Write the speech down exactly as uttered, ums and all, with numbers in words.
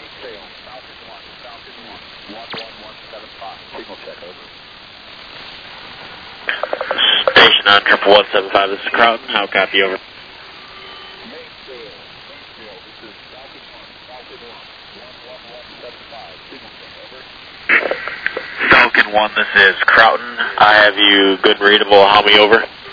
Station on triple one seven five, this is Crowton. How copy, over? Falcon one, this is Crowton. I have you good and readable. How me over?